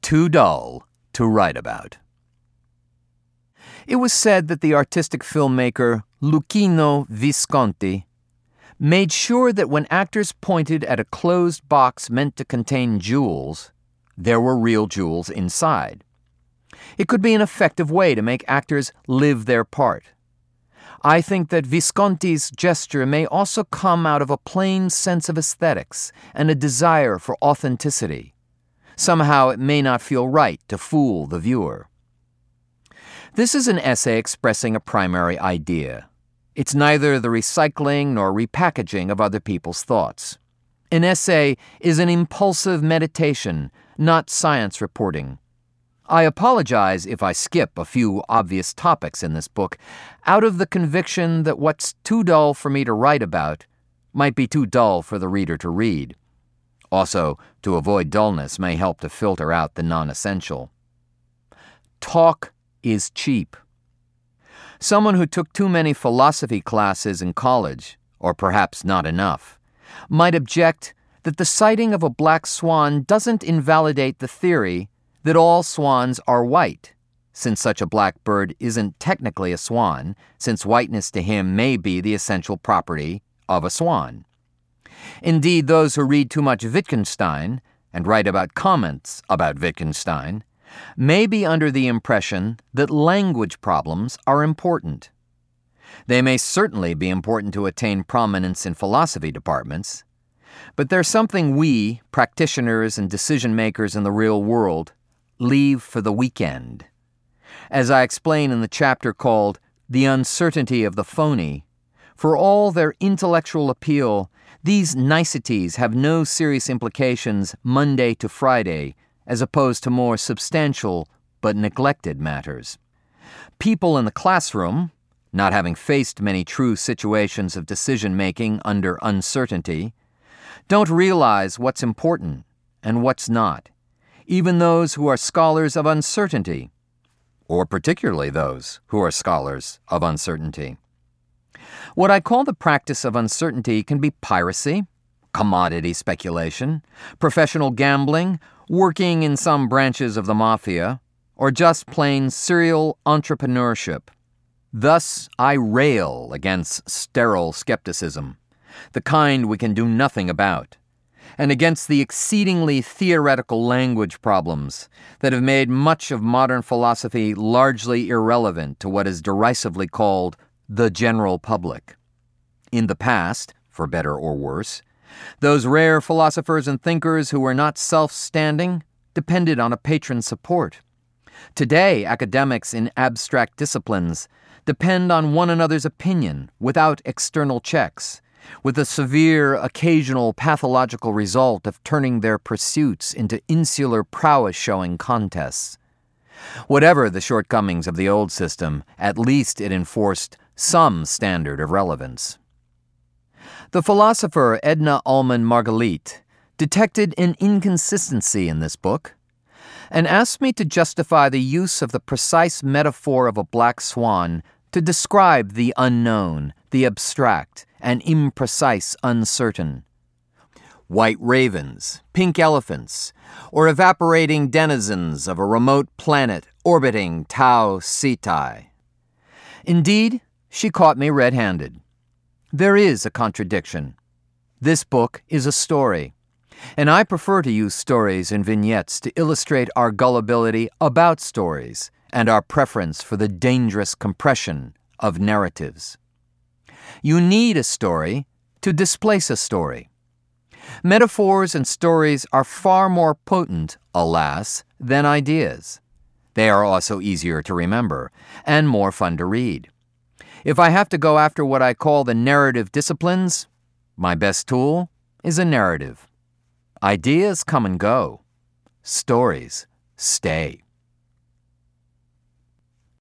too dull to write about. It was said that the artistic filmmaker Luchino Visconti made sure that when actors pointed at a closed box meant to contain jewels, there were real jewels inside. It could be an effective way to make actors live their part. I think that Visconti's gesture may also come out of a plain sense of aesthetics and a desire for authenticity. Somehow it may not feel right to fool the viewer. This is an essay expressing a primary idea. It's neither the recycling nor repackaging of other people's thoughts. An essay is an impulsive meditation, not science reporting. I apologize if I skip a few obvious topics in this book, out of the conviction that what's too dull for me to write about might be too dull for the reader to read. Also, to avoid dullness may help to filter out the non-essential. Talk is cheap. Someone who took too many philosophy classes in college, or perhaps not enough, might object that the sighting of a black swan doesn't invalidate the theory that all swans are white, since such a black bird isn't technically a swan, since whiteness to him may be the essential property of a swan. Indeed, those who read too much Wittgenstein and write about comments about Wittgenstein may be under the impression that language problems are important. They may certainly be important to attain prominence in philosophy departments, but there's something we, practitioners and decision-makers in the real world, leave for the weekend. As I explain in the chapter called The Uncertainty of the Phony, for all their intellectual appeal, these niceties have no serious implications Monday to Friday, as opposed to more substantial but neglected matters. People in the classroom, not having faced many true situations of decision-making under uncertainty, don't realize what's important and what's not, even those who are scholars of uncertainty, or particularly those who are scholars of uncertainty. What I call the practice of uncertainty can be piracy, commodity speculation, professional gambling, working in some branches of the mafia, or just plain serial entrepreneurship. Thus, I rail against sterile skepticism, the kind we can do nothing about, and against the exceedingly theoretical language problems that have made much of modern philosophy largely irrelevant to what is derisively called the general public. In the past, for better or worse, those rare philosophers and thinkers who were not self-standing depended on a patron support. Today, academics in abstract disciplines depend on one another's opinion without external checks, with the severe, occasional pathological result of turning their pursuits into insular prowess-showing contests. Whatever the shortcomings of the old system, at least it enforced some standard of relevance. The philosopher Edna Ullmann Margalit detected an inconsistency in this book and asked me to justify the use of the precise metaphor of a black swan to describe the unknown, the abstract, and imprecise uncertain. White ravens, pink elephants, or evaporating denizens of a remote planet orbiting Tau Ceti. Indeed, she caught me red-handed. There is a contradiction. This book is a story, and I prefer to use stories and vignettes to illustrate our gullibility about stories and our preference for the dangerous compression of narratives. You need a story to displace a story. Metaphors and stories are far more potent, alas, than ideas. They are also easier to remember and more fun to read. If I have to go after what I call the narrative disciplines, my best tool is a narrative. Ideas come and go. Stories stay.